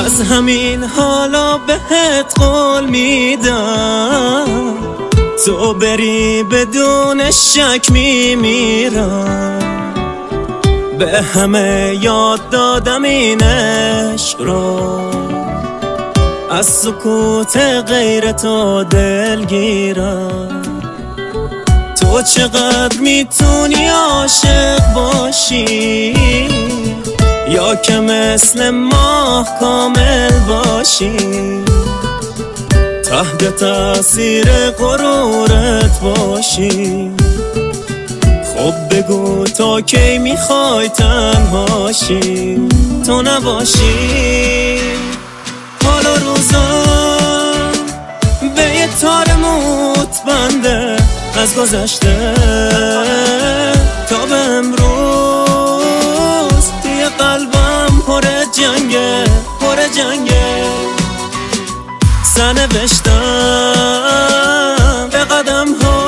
از همین حالا بهت قول میدم تو بری بدون شک میمیرم. به همه یاد دادم این عشق رو، از سکوت غیر تو دلگیرم. تو چقدر میتونی عاشق باشی یا که مثل ماه کامل باشی، تحت تاثیر غرورت باشی. خب بگو تا کی میخوای تنهاشی، تو نباشی. حالا روزا به یه تار موت بنده از گذشته تا به امروز. توی قلبم پر جنگه، پر جنگه. سنوشتم به قدم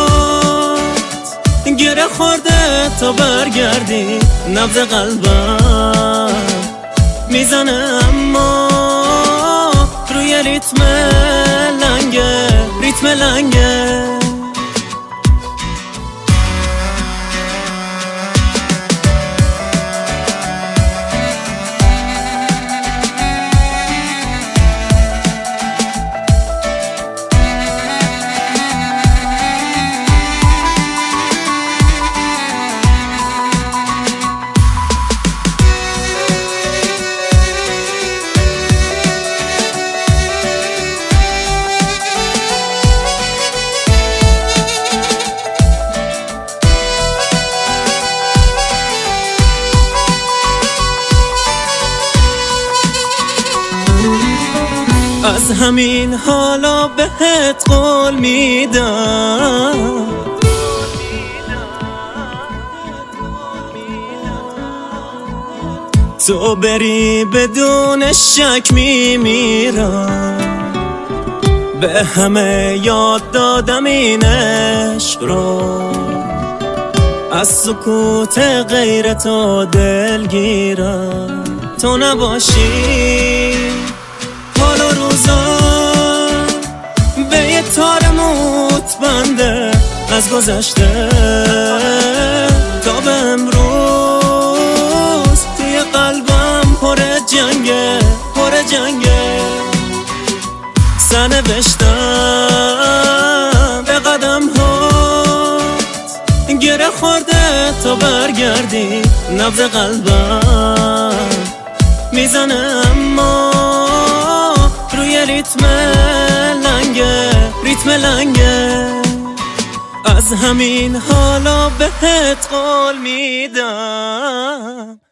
هات، گره خورده تا برگردی. نبض قلبم میزنه اما روی ریتم لنگه، ریتم لنگه. از همین حالا بهت قول میدم تو بری بدون شک میمیرم. به همه یاد دادم این عشق رو، از سکوت غیر تو دلگیرم. تو نباشی. حالا روزا به یه تار موت بنده از گذشته تا به امروز. توی قلبم پر جنگه، پر جنگه. سنوشتم به قدم هات، گره خورده تا برگردی. نبض قلبم میزنه اما روی ریتم لنگه، ریتم لنگه. از همین حالا بهت قول میدم